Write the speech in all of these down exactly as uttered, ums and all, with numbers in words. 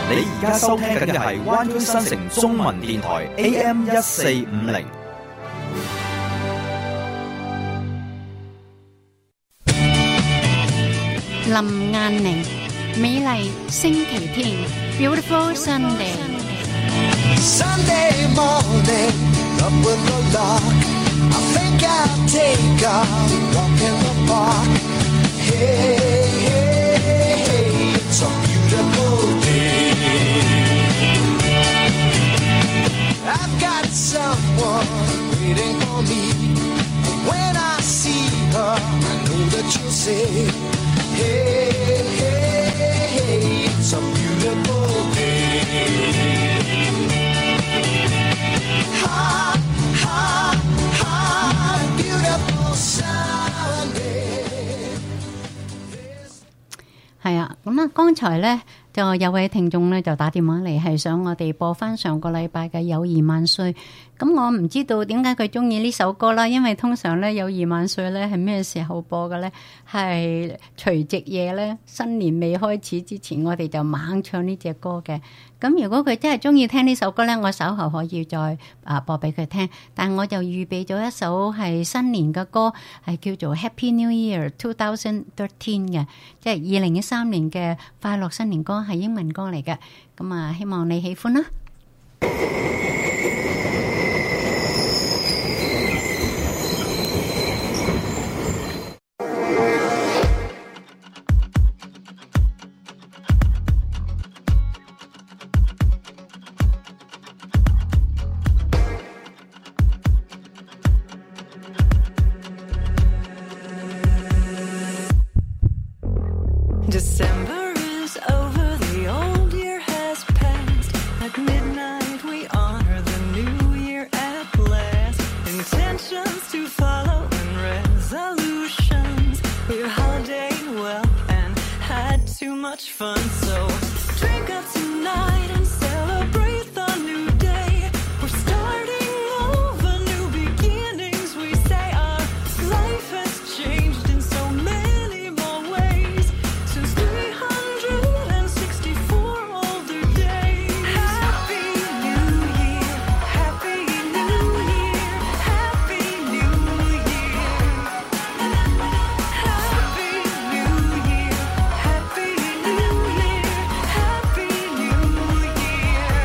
你而家收聽緊嘅係灣區新城中文電台 A M 一四五零。 林雁寧，美麗星期天 ，Beautiful Sunday。 Sunday morning, up with the lark. I think I'll take a walk in the park. Hey, hey, hey, it's a beautiful day. I've got someone waiting for me. When I see her, I know that you'll say, hey, hey, hey, it's a beautiful day. Hot, hot, hot, beautiful Sunday. 係啊，咁啊，剛才咧就有位聽眾咧就打電話嚟，係想我哋播翻上個禮拜嘅友誼萬歲。咁我唔知道點解佢中意呢首歌啦，因為通常咧友誼萬歲咧係咩時候播嘅咧？係除夕夜咧，新年未開始之前，我哋就猛唱呢隻歌嘅。咁如果佢真係中意聽呢首歌咧，我稍後可以再啊播俾佢聽。但我就預備咗一首係新年嘅歌，係叫做 Happy New Year twenty thirteen 嘅，即係二零一三年嘅快樂新年歌，係英文歌嚟嘅。咁啊，希望你喜歡啦。 December is over, the old year has passed. At midnight we honor the new year at last. Intentions to follow and resolutions. We're holidaying well and had too much fun. So drink up tonight and celebrate the new day. We're starting over, new beginnings. We say our life has changed in so many more ways. Since three hundred sixty-four older days. Happy New Year, Happy New Year, Happy New Year. Happy New Year, Happy New Year, Happy New Year.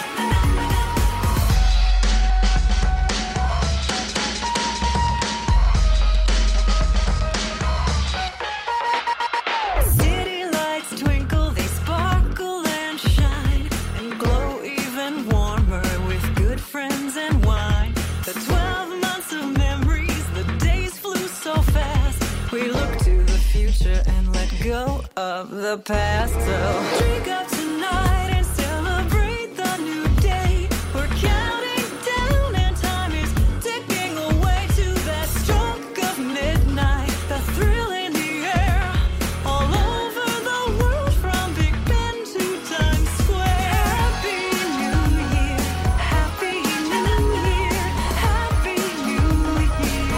City lights twinkle, they sparkle and shine, and glow even warmer with good friends and wine. The twelve months of memories, the days flew so fast. We look to the future and let go of the past. So drink up tonight and celebrate the new day. We're counting down and time is ticking away to that stroke of midnight. The thrill in the air, all over the world from Big Ben to Times Square. Happy New Year, Happy New Year, Happy New Year.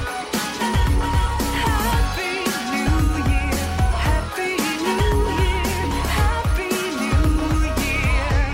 Happy New Year, Happy New Year, Happy New Year.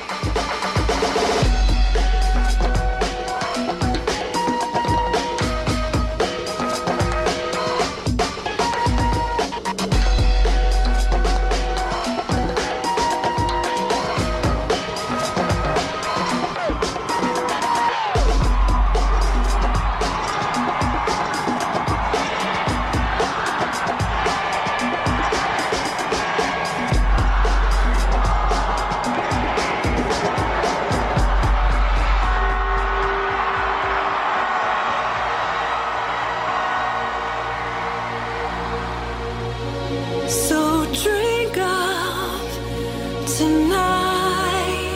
So drink up tonight.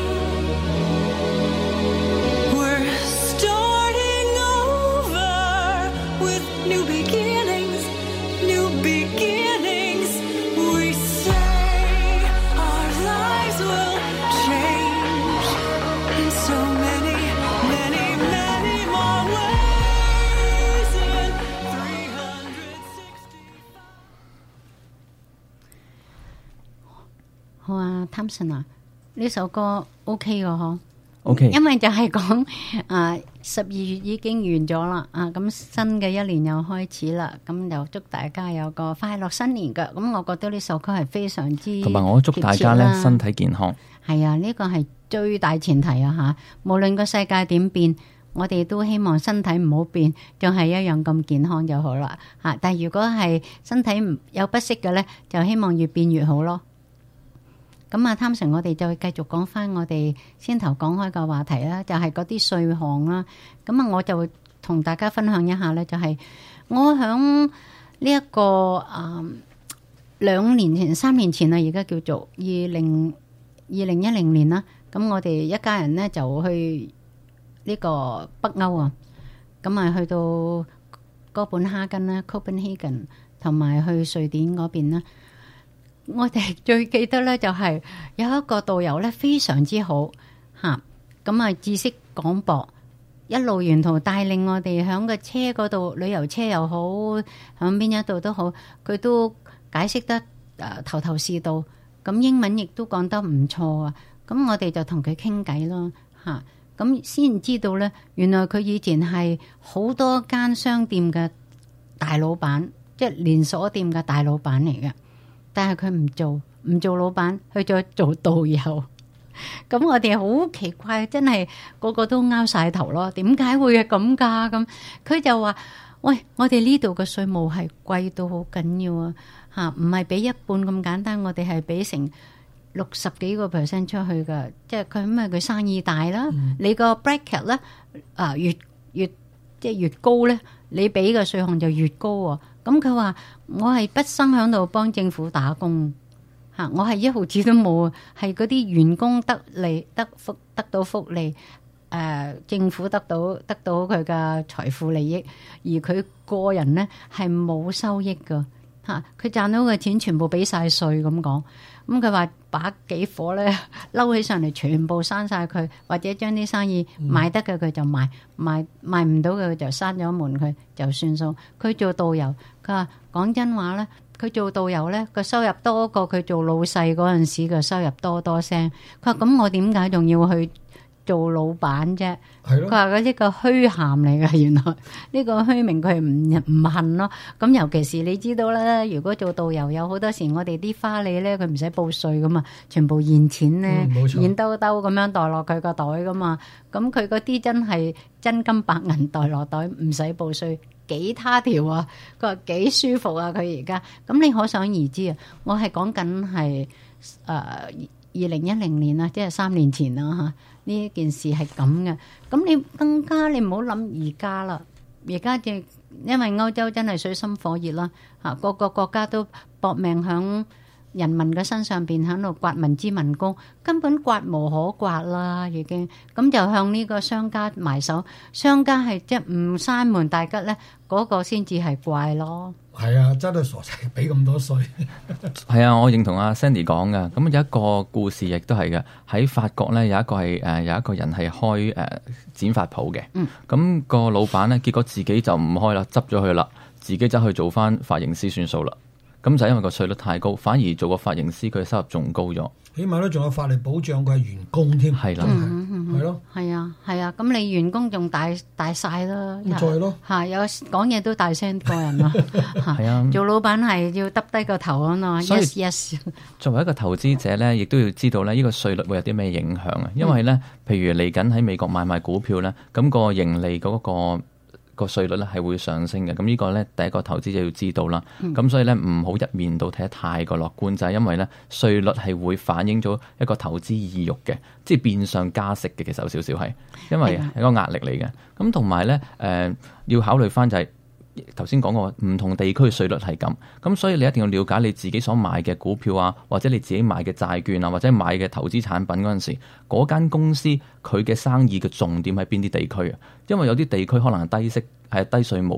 We're starting over with new beginnings, new beginnings. We say our lives will change in so many, many, many more ways. In three hundred sixty. 好啊，Thompson 啊，呢首歌 OK 嘅嗬 OK， 因為就係講啊十二月已經完咗啦，啊咁新嘅一年又開始啦，咁就祝大家有個快樂新年嘅。咁我覺得呢首歌係非常之同埋我祝大家咧身體健康。 係啊，呢個係最大前提啊吓，無論個世界點變，我哋都希望身體唔好變，仲係一樣咁健康就好啦吓。但係如果係身體唔有不適嘅咧，就希望越變越好咯。咁啊，貪成我哋就繼續講翻我哋先頭講開個話題啦，就係嗰啲稅項啦。咁啊，我就會同大家分享一下咧，就係我響呢一個啊兩年前、三年前啊，而家叫做二零二零一零年啦。咁我哋一家人咧就去呢個北歐啊，咁啊去到哥本哈根啦 （Copenhagen） 同埋去瑞典嗰邊啦。我哋最記得咧就係有一個導遊咧非常之好吓，咁啊知識廣博，一路沿途帶領我哋響個車嗰度，旅遊車又好，響邊一度都好，佢都解釋得誒頭頭是道，咁英文亦都講得唔錯啊！咁我哋就同佢傾偈咯吓，咁先知道咧，原來佢以前係好多間商店嘅大老闆，即係連鎖店嘅大老闆嚟嘅。但係佢唔做唔做老闆，去咗做導遊。咁我哋好奇怪，真係個個都拗晒頭咯。點解會係咁㗎？咁佢就話：喂，我哋呢度嘅稅務係貴到好緊要啊！嚇，唔係俾一半咁簡單，我哋係俾成六十幾個 percent 出去㗎。即係佢因為佢生意大啦，嗯、你個 bracket 咧啊越越即係越高咧，你俾嘅稅項就越高喎。咁佢話我係畢生喺度幫政府打工吓，我係一毫子都冇，係嗰啲員工得利得福得到福利，誒、呃、政府得到得到佢嘅財富利益，而佢個人咧係冇收益噶吓，佢賺到嘅錢全部俾晒稅咁講。咁佢話把幾火咧嬲起上嚟，全部刪晒佢，或者將啲生意賣得嘅佢就賣，賣賣唔到嘅佢就閂咗門，佢就算數。佢做導遊，佢話講真話咧，佢做導遊咧個收入多過佢做老細嗰陣時嘅收入多多聲。佢話咁我點解仲要去做老闆啫？佢話嗰啲個虛涵嚟嘅，原來呢個虛名佢唔唔恨咯。咁尤其是你知道啦，如果做導遊有好多時我哋啲花禮咧，佢唔使報稅噶嘛，全部現錢咧， 嗯、 現兜兜咁樣袋落佢個袋噶嘛。咁佢嗰啲真係真金白銀袋落袋，唔使報稅，幾他條啊！佢話幾舒服啊！佢而家咁你可想而知啊！我係講緊係誒二零一零年啊，即係三年前啦嚇。呢件事係咁嘅，咁你更加你唔好諗而家啦。而家就因為歐洲真係水深火熱啦，嚇個個國家都搏命響人民嘅身上邊喺度刮民脂民膏，根本刮無可刮啦，已經咁就向呢個商家埋手。商家係即係唔閂門大吉咧，嗰、那個先至係怪咯。 係啊，真係傻仔，俾咁多稅。 係啊，我認同阿 Sandy 講嘅。咁有一個故事亦都係嘅。喺法國咧，有一個係誒有一個人係開誒、呃、剪髮鋪嘅。嗯。咁個老闆咧，結果自己就唔開啦，執咗佢啦，自己走去做翻髮型師算數啦。咁就因為個稅率太高，反而做個髮型師佢嘅收入仲高咗。起碼都仲有法律保障佢係員工添。 係啦， 係咯， 係啊，係啊。咁你員工仲大大晒啦， 再咯嚇有講嘢都大聲過人啦。係啊，做老闆係要耷低個頭啊嘛。Yes yes。 作為一個投資者咧，亦都要知道咧，呢個稅率會有啲咩影響啊？因為咧，譬如嚟緊喺美國買賣股票咧，咁個盈利嗰個。個稅率咧係會上升嘅，咁呢個咧第一個投資者要知道啦。咁、嗯、所以咧唔好一面倒睇得太過樂觀，就係、是、因為咧稅率係會反映咗一個投資意欲嘅，即係變相加息嘅。其實有少少係，因為係一個壓力嚟嘅。咁同埋咧誒要考慮翻就係、是。頭先講過唔同地區稅率係咁，咁所以你一定要了解你自己所買嘅股票啊，或者你自己買嘅債券啊，或者買嘅投資產品嗰陣時，嗰間公司佢嘅生意嘅重點喺邊啲地區啊？因為有啲地區可能係低息係低稅務嘅，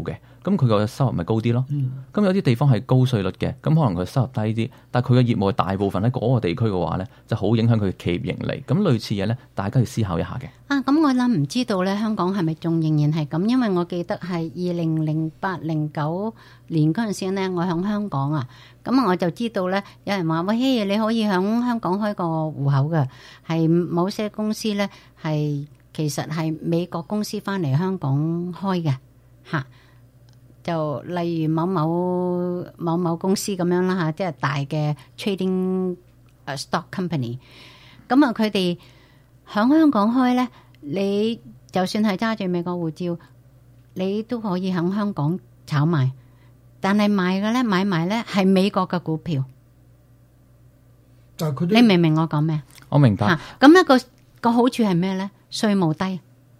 咁佢個收入咪高啲咯。咁、 嗯、 有啲地方係高稅率嘅，咁可能佢收入低啲，但係佢嘅業務大部分喺嗰個地區嘅話咧，就好影響佢嘅企業盈利。咁類似嘢咧，大家要思考一下嘅。 啊，咁我諗唔知道咧，香港係咪仲仍然係咁？因為我記得係二零零八零九年嗰陣時咧，我喺香港啊，咁我就知道咧，有人話喂，嘿，你可以喺香港開個戶口嘅，係某些公司咧係其實係美國公司翻嚟香港開嘅嚇。就例如某某某某公司咁樣啦嚇，即係大嘅 trading stock company。咁啊，佢哋喺香港開咧，你就算係揸住美國護照，你都可以喺香港炒賣。但係賣嘅咧，買賣咧係美國嘅股票。 但係佢你明唔明我講咩？ 我明白。 嚇，咁一個個好處係咩咧？稅務低。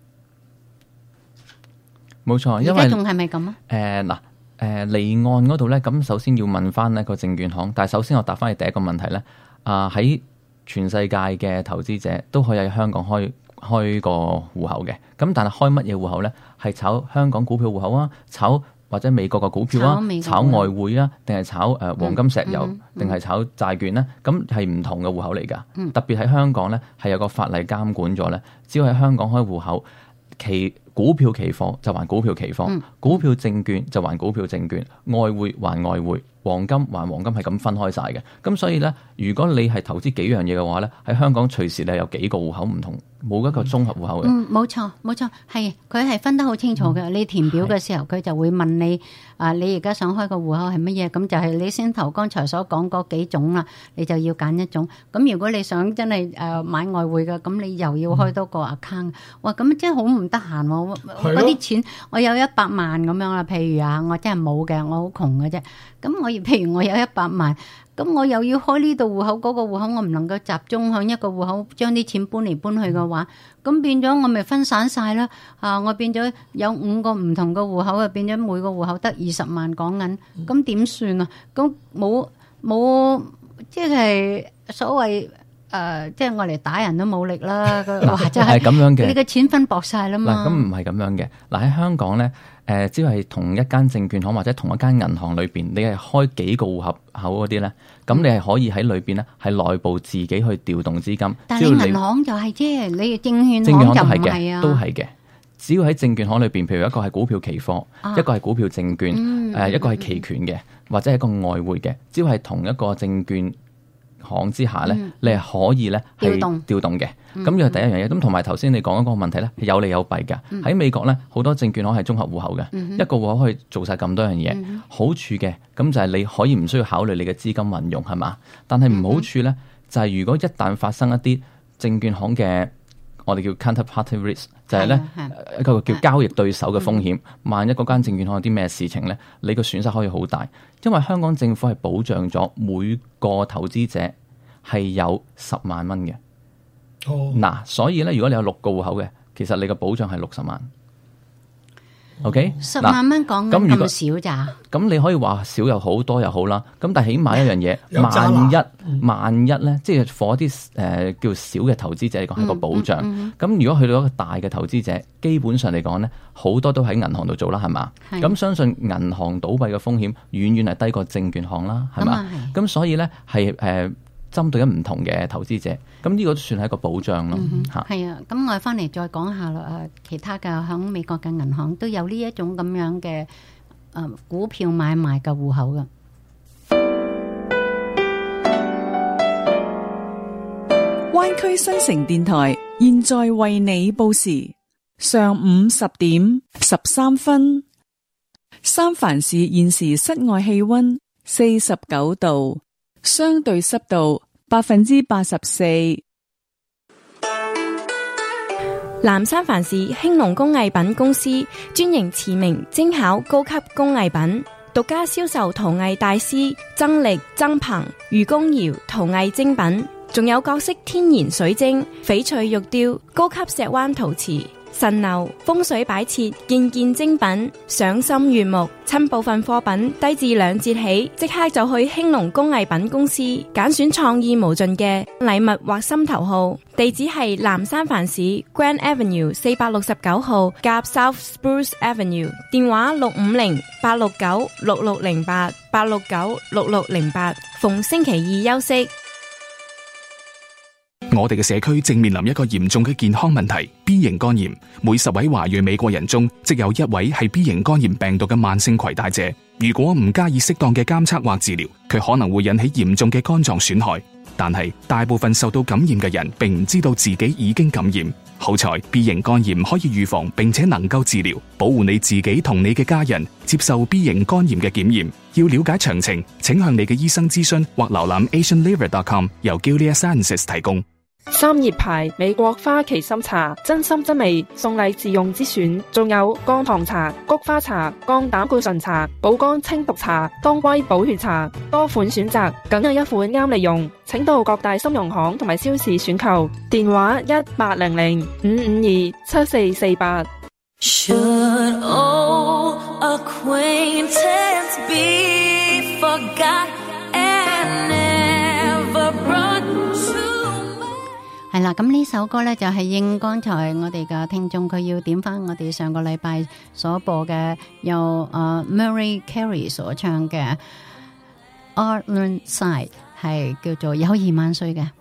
冇錯，因為而家仲係咪咁啊？ 誒嗱誒離岸嗰度咧，咁首先要問翻呢個證券行。但係首先我答翻你第一個問題咧，啊、呃、喺全世界嘅投資者都可以喺香港開開個戶口嘅。咁但係開乜嘢戶口咧？係炒香港股票戶口啊，炒或者美國嘅股票啊，炒外匯啊，定係炒誒黃金石油，定係、嗯嗯、炒債券咧？咁係唔同嘅戶口嚟㗎。嗯、特別喺香港咧，係有個法例監管咗咧，只要喺香港開戶口，其股票期貨就還股票期貨，嗯、股票證券就還股票證券，外匯還外匯，黃金還黃金，係咁分開晒嘅。咁所以咧，如果你係投資幾樣嘢嘅話咧，喺香港隨時你有幾個戶口唔同，冇一個綜合戶口嘅。 嗯，冇錯冇錯，係佢係分得好清楚嘅。嗯、你填表嘅時候，佢就會問你啊，你而家想開個戶口係乜嘢？咁就係你先頭剛才所講嗰幾種啦，你就要揀一種。咁如果你想真係誒買外匯嘅，咁你又要開多個 account。哇，咁真係好唔得閒喎！嗰啲錢我有一百萬咁樣啦，譬如啊，我真係冇嘅，我好窮嘅啫。咁我譬如我有一百萬，咁我又要開呢度戶口嗰個戶口，我唔能夠集中響一個戶口將啲錢搬嚟搬去嘅話，咁變咗我咪分散晒啦。啊，我變咗有五個唔同嘅戶口啊，變咗每個戶口得二十萬港銀，咁點算啊？咁冇冇即係所謂。誒、呃，即係我嚟打人都冇力啦，或者係咁樣嘅， 你嘅錢分薄晒啦嘛。 嗱，咁唔係咁樣嘅。嗱，喺香港咧，誒、呃，只要係同一間證券行或者同一間銀行裏邊，你係開幾個戶口口嗰啲咧，咁你係可以喺裏邊咧，係內部自己去調動資金。 但係你銀行就係啫，你證券行就唔係啊， 都係嘅。只要喺證券行裏邊，譬如一個係股票期貨，啊、一個係股票證券，誒、嗯呃，一個係期權嘅，或者係一個外匯嘅，只要係同一個證券行之下咧，嗯、你係可以咧係調動嘅。咁呢個第一樣嘢。咁同埋頭先你講嗰個問題咧，係有利有弊㗎。喺、嗯、美國咧，好多證券行係綜合戶口嘅，嗯、哼一個戶口可以做晒咁多樣嘢。嗯、哼好處嘅咁就係你可以唔需要考慮你嘅資金運用係嘛？但係唔好處咧，就係如果一旦發生一啲證券行嘅我哋叫 counterparty risk， 就係咧一個叫交易對手嘅風險。嗯、萬一嗰間證券行有啲咩事情咧，你個損失可以好大。因為香港政府係保障咗每個投資者係有十萬蚊嘅。嗱、哦，所以咧，如果你有六個戶口嘅，其實你個保障係六十萬。OK， 十萬蚊講緊咁少咋？ 咁你可以話少又好，多又好啦。咁但係起碼一樣嘢，萬一、嗯、萬一咧，即係 for 一啲誒、呃、叫小嘅投資者嚟講係個保障。咁、嗯嗯嗯、如果去到一個大嘅投資者，基本上嚟講咧，好多都喺銀行度做啦，係嘛？咁是相信銀行倒閉嘅風險遠遠係低過證券行啦，係嘛？咁、嗯、所以咧係誒。針對緊唔同嘅投資者，咁呢個都算係一個保障咯。嚇、嗯， 係啊，咁我翻嚟再講下啦。誒，其他嘅喺美國嘅銀行都有呢一種咁樣嘅誒、呃、股票買賣嘅戶口嘅。 灣區新城電台現在為你報時，上午十點十三分。三藩市現時室外氣溫四十九度。相對濕度百分之八十四。 南三藩市興隆工藝品公司專營馳名精巧高級工藝品，獨家銷售陶藝大師曾力、曾鵬、愚公窯陶藝精品，仲有各式天然水晶、翡翠玉雕、高級石灣陶瓷、 神樓、風水擺設，件件精品，賞心悅目。趁部分貨品低至兩折起，即刻就去興隆工藝品公司揀選創意無盡嘅禮物或心頭好。地址係南三藩市 Grand Avenue 四百六十九號夾 South Spruce Avenue， 電話六五零八六九六六零八八六九六六零八，逢星期二休息。 我哋嘅社區正面臨一個嚴重嘅健康問題 B 型肝炎，每十位華裔美國人中即有一位係 B 型肝炎病毒嘅慢性攜帶者。如果唔加以適當嘅監測或治療，佢可能會引起嚴重嘅肝臟損害。但係大部分受到感染嘅人並唔知道自己已經感染。好彩 B 型肝炎可以預防並且能夠治療，保護你自己同你嘅家人。接受 B 型肝炎嘅檢驗，要了解詳情，請向你嘅醫生諮詢或瀏覽 asian liver dot com， 由 Gilead Sciences 提供。 三葉牌美國花旗參茶，真心真味，送禮自用之選，仲有降糖茶、菊花茶、降膽固醇茶、補肝清毒茶、當歸補血茶，多款選擇，梗有一款啱你用。請到各大金融行同埋超市選購，電話一八零零五五二七四四八。 Should old acquaintance be forgot and never brought to 係啦，咁呢首歌呢，就係應剛才我哋嘅聽眾佢要點翻我哋上個禮拜所播嘅由誒 Murray Carey 所唱嘅 Arlen Side， 係叫做友誼萬歲嘅。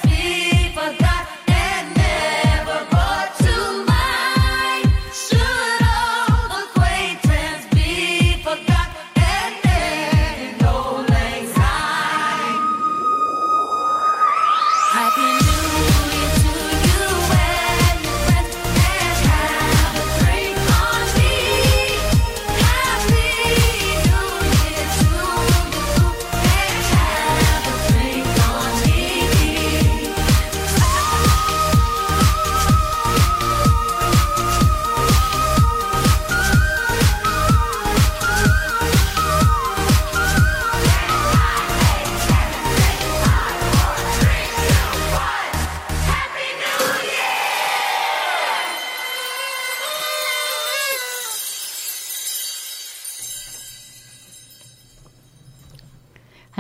Should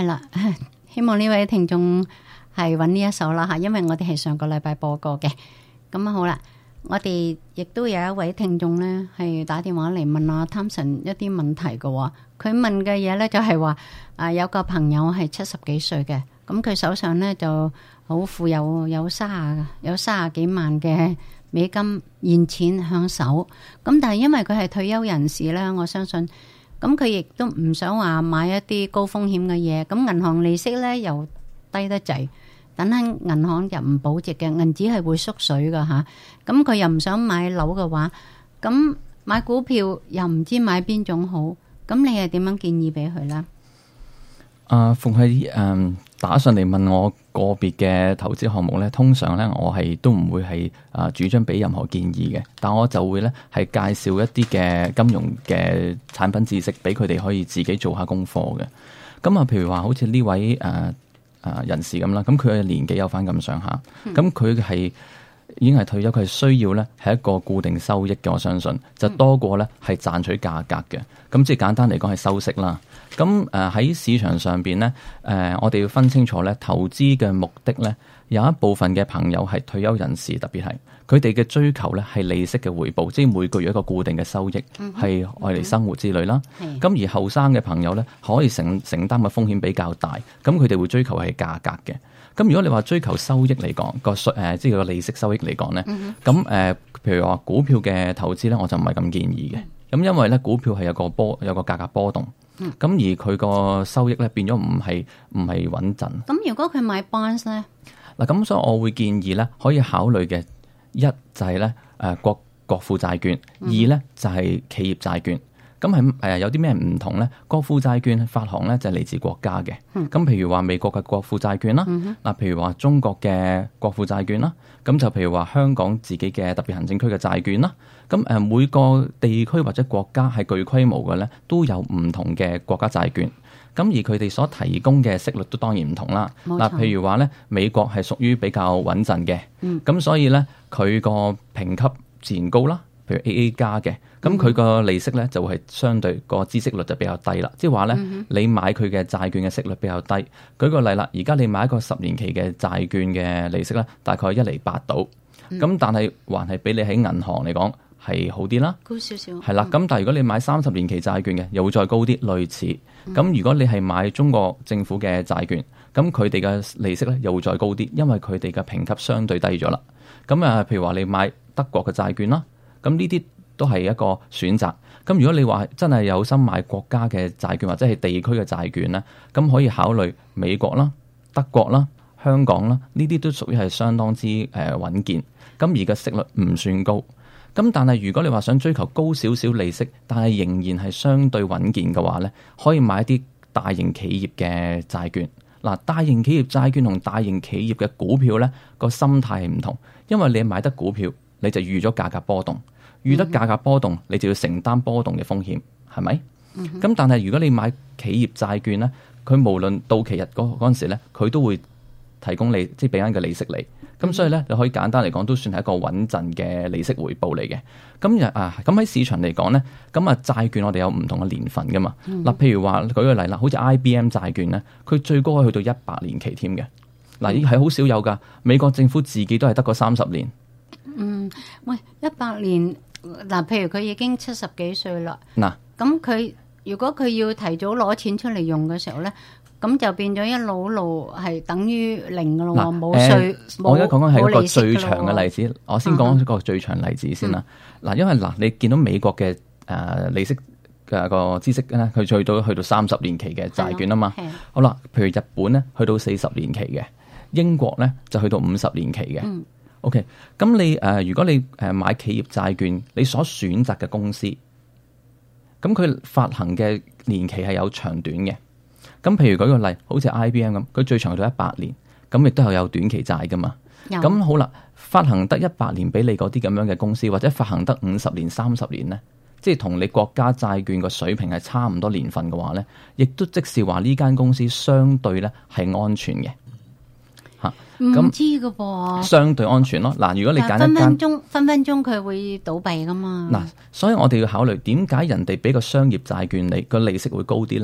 係啦，希望呢位聽眾係揾呢一首啦嚇，因為我哋係上個禮拜播過嘅。咁啊好啦，我哋亦都有一位聽眾咧係打電話嚟問阿湯神一啲問題嘅喎。佢問嘅嘢咧就係話啊，有個朋友係七十幾歲嘅，咁佢手上咧就好富有，有卅有卅幾萬嘅美金現錢向手。咁但係因為佢係退休人士咧，我相信。咁佢亦都唔想話買一啲高風險嘅嘢，咁銀行利息咧又低得滯，等喺銀行又唔保值嘅，銀紙係會縮水噶吓。咁佢又唔想買樓嘅話，咁買股票又唔知買邊種好，咁你係點樣建議俾佢咧？ 啊，逢係誒打上嚟問我個別嘅投資項目咧，通常咧我係都唔會係啊主張俾任何建議嘅，但我就會咧係介紹一啲嘅金融嘅產品知識俾佢哋可以自己做下功課嘅。咁啊，譬如話好似呢位誒誒、呃呃、人士咁啦，咁佢嘅年紀有翻咁上下，咁佢係已經係退休，佢係需要咧係一個固定收益嘅，我相信就多過咧係賺取價格嘅。咁即係簡單嚟講係收息啦。咁誒喺市場上邊咧，誒、呃、我哋要分清楚咧，投資嘅目的咧，有一部分嘅朋友係退休人士，特別係佢哋嘅追求咧係利息嘅回報，即係每個月一個固定嘅收益，係愛嚟生活之類啦。咁、嗯、而後生嘅朋友咧，可以承承擔嘅風險比較大，咁佢哋會追求係價格嘅。咁如果你話追求收益嚟講，個稅誒即係個利息收益嚟講咧，咁誒、呃、譬如話股票嘅投資咧，我就唔係咁建議嘅。咁因為咧股票係有個波有個價格波動，咁、嗯、而佢個收益咧變咗唔係唔係穩陣。 咁如果佢買 bonds 咧， 嗱咁所以我會建議咧可以考慮嘅一就係咧誒國國庫債券，二咧就係企業債券。咁係誒有啲咩唔同咧？國庫債券發行咧就係嚟自國家嘅。咁、嗯、譬如話美國嘅國庫債券啦，嗱、嗯、譬如話中國嘅國庫債券啦，咁就譬如話香港自己嘅特別行政區嘅債券啦。咁誒每個地區或者國家係具規模嘅咧，都有唔同嘅國家債券。咁而佢哋所提供嘅息率都當然唔同啦。嗱，譬如話咧，美國係屬於比較穩陣嘅，咁、嗯、所以咧佢個評級自然高啦。譬如 A A 加嘅，咁佢個利息咧就會係相對個孳息率就比較低啦。即係話咧，你買佢嘅債券嘅息率比較低。舉個例啦，而家你買一個十年期嘅債券嘅利息咧，大概一厘八到。咁、嗯、但係還係比你喺銀行嚟講係好啲啦， 高少少。 係啦，咁但係如果你買三十年期債券嘅，又會再高啲，類似。咁、嗯、如果你係買中國政府嘅債券，咁佢哋嘅利息咧又會再高啲，因為佢哋嘅評級相對低咗啦。咁啊，譬如話你買德國嘅債券啦。咁呢啲都係一個選擇。咁如果你話真係有心買國家嘅債券或者係地區嘅債券咧，咁可以考慮美國啦、德國啦、香港啦，呢啲都屬於係相當之誒穩健。咁而個息率唔算高。咁但係如果你話想追求高少少利息，但係仍然係相對穩健嘅話咧，可以買一啲大型企業嘅債券。嗱，大型企業債券同大型企業嘅股票咧，個心態係唔同，因為你買得股票，你就預咗價格波動。遇得價格波動，你就要承擔波動嘅風險，係咪？咁、嗯、但係如果你買企業債券咧，佢無論到期日嗰嗰陣時咧，佢都會提供你即係俾緊嘅利息你。咁、嗯、所以咧，你可以簡單嚟講，都算係一個穩陣嘅利息回報嚟嘅。咁啊，咁喺市場嚟講咧，咁啊債券我哋有唔同嘅年份噶嘛。嗱、嗯，譬如話舉個例啦，好似 I B M 債券咧，佢最高可以去到一百年期添嘅。嗱，呢係好少有噶，美國政府自己都係得個三十年。 嗯，喂，一百年。嗱，譬如佢已經七十幾歲啦， 嗱， 咁佢如果佢要提早攞錢出嚟用嘅時候咧，咁就變咗一路路係等於零噶咯，冇稅。 我而家講緊係一個最長嘅例子，我先講一個最長例子先啦。嗱、嗯，因為嗱，你見到美國嘅誒、呃、利息嘅個孳息咧，佢最多去到三十年期嘅債券啊嘛。好啦，譬如日本咧，去到四十年期嘅，英國咧就去到五十年期嘅。嗯O.K. 咁你誒、呃，如果你誒買企業債券，你所選擇嘅公司，咁佢發行嘅年期係有長短嘅。咁譬如舉個例，好似 I B M 咁，佢最長到一百年，咁亦都係有短期債噶嘛。咁好啦，發行得一百年俾你嗰啲咁樣嘅公司，或者發行得五十年、三十年咧，即係同你國家債券個水平係差唔多年份嘅話咧，亦都即是話呢間公司相對咧係安全嘅。 唔知噶噃， 相對安全咯。嗱，如果你揀一間分分鐘分分鐘佢會倒閉噶嘛。 嗱，所以我哋要考慮點解人哋俾個商業債券你個利息會高啲咧？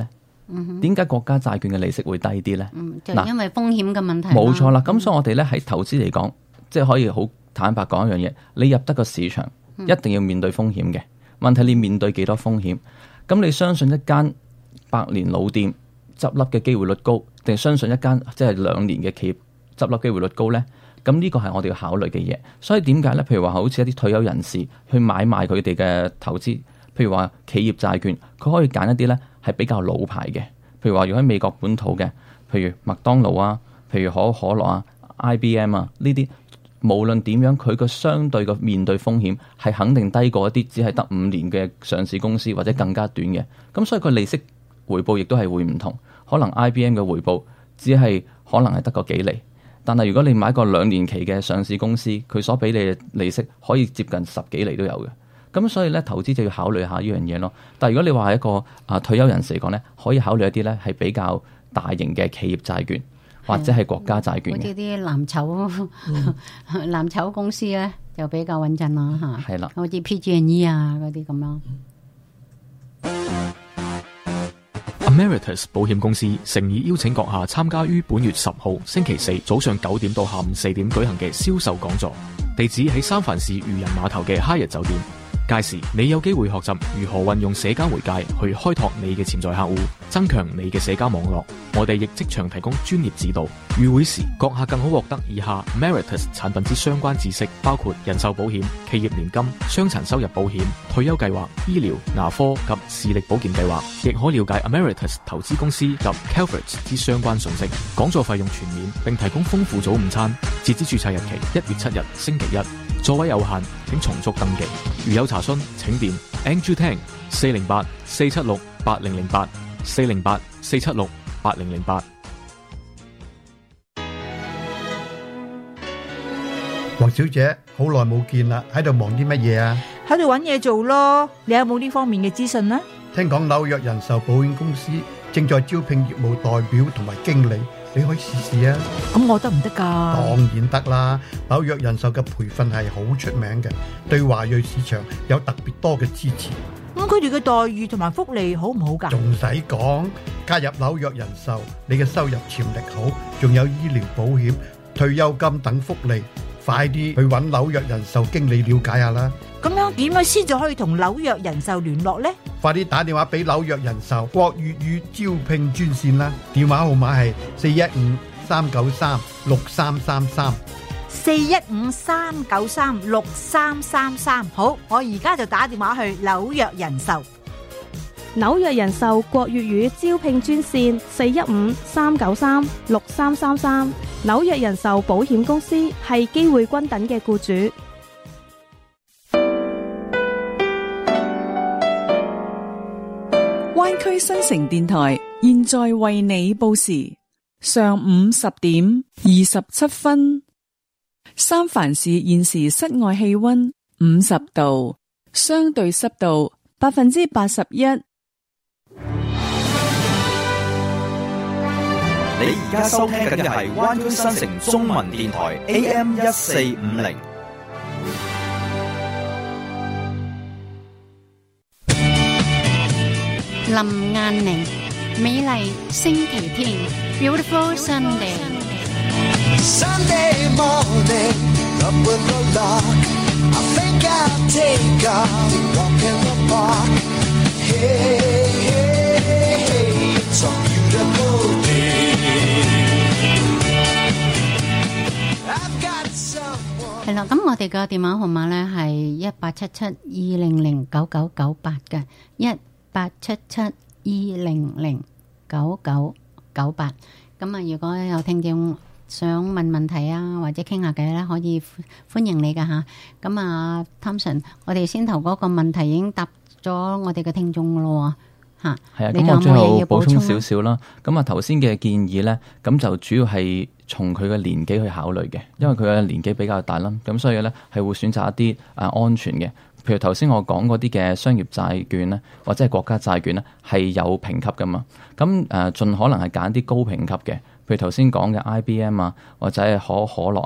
點解國家債券嘅利息會低啲呢？ 嗯，就因為風險嘅問題。 冇錯啦，咁所以我哋咧喺投資嚟講，即係可以好坦白講一樣嘢，你入得個市場，一定要面對風險嘅。問題你面對幾多風險？咁你相信一間百年老店執笠嘅機會率高，定相信一間即係兩年嘅企業執笠機會率高呢？咁呢個係我哋要考慮嘅嘢。所以點解呢？譬如話好似一啲退休人士去買賣佢哋嘅投資，譬如話企業債券，佢可以揀一啲呢係比較老牌嘅。譬如話如果喺美國本土嘅，譬如麥當勞啊，譬如可口可樂啊、I B M 啊呢啲，無論點樣，佢個相對嘅面對風險係肯定低過一啲只係得五年嘅上市公司或者更加短嘅。咁所以佢利息回報亦都係會唔同。可能 I B M 嘅回報只係可能係得個幾厘，但係如果你買一個兩年期嘅上市公司，佢所俾你嘅利息可以接近十幾厘都有嘅。咁所以咧，投資就要考慮下呢樣嘢咯。但係如果你話係一個啊退休人士嚟講咧，可以考慮一啲咧係比較大型嘅企業債券或者係國家債券嘅。 嗰啲啲藍籌、嗯、藍籌公司咧就比較穩陣啦嚇。係啦，好似 P G and E 啊嗰啲咁咯。 Emeritus 保險公司誠意邀請閣下參加於本月十號星期四早上九點到下午四點舉行嘅銷售講座，地址喺三藩市漁人碼頭嘅哈日酒店。屆時你有機會學習如何運用社交媒介去開拓你嘅潛在客戶，增強你嘅社交網絡。我哋亦即場提供專業指導。與會時，閣下更好獲得以下 Emeritus 產品之相關知識，包括人壽保險、企業年金、傷殘收入保險、退休計劃、醫療、牙科及視力保健計劃，亦可了解 Emeritus 投資公司及 Calvert 之相關信息。講座費用全免，並提供豐富早午餐。截止註冊日期一月七日星期一。座位有限，請從速登記。如有查詢，請電 Andrew Tang 四零八四七六八零零八四零八四七六八零零八。 黃小姐，好耐冇見啦，喺度忙啲乜嘢啊？ 喺度揾嘢做咯。你有冇呢方面嘅資訊呢？ 聽講紐約人壽保險公司正在招聘業務代表同埋經理。你可以試試啊！ 咁我得唔得㗎？ 當然得啦！紐約人壽嘅培訓係好出名嘅，對華裔市場有特別多嘅支持。 咁佢哋嘅待遇同埋福利好唔好㗎？ 仲使講？加入紐約人壽，你嘅收入潛力好，仲有醫療保險、退休金等福利。快啲去揾紐約人壽經理了解下啦！ 咁樣點樣先至可以同紐約人壽聯絡呢？ 快啲打電話俾紐約人壽國粵語招聘專線啦！電話號碼係四一五三九三六三三三， 四一五三九三六三三三。好，我而家就打電話去紐約人壽。 紐約人壽國粵語招聘專線四一五三九三六三三三。紐約人壽保險公司係機會均等嘅僱主。 灣區新城電台現在為你報時，上午十點二十七分。三藩市現時室外氣溫五十度，相對濕度百分之八十一。 你而家收聽緊嘅係灣區新城中文電台 A M 一四五零。 林雁寧，美麗星期天 ，Beautiful Sunday。 Sunday morning, up with the lark. I think I'll take a walk in the park. Hey, hey, hey, it's a beautiful day. I've got someone. 係啦，咁我哋嘅電話號碼咧係一八七七二零零九九九八嘅，一八七七二零零九九九八。咁啊，如果有聽眾想問問題啊，或者傾下偈咧，可以歡迎你噶吓。咁啊 ，Thompson， 我哋先頭嗰個問題已經答咗我哋嘅聽眾噶咯，吓。 係啊，咁我最後補充少少啦。咁啊，頭先嘅建議咧，咁就主要係從佢嘅年紀去考慮嘅，因為佢嘅年紀比較大啦，咁所以咧係會選擇一啲啊安全嘅。譬如頭先我講嗰啲嘅商業債券咧，或者係國家債券咧，係有評級噶嘛。咁誒，盡可能係揀啲高評級嘅。譬如頭先講嘅 I B M 啊，或者係可可樂啊，或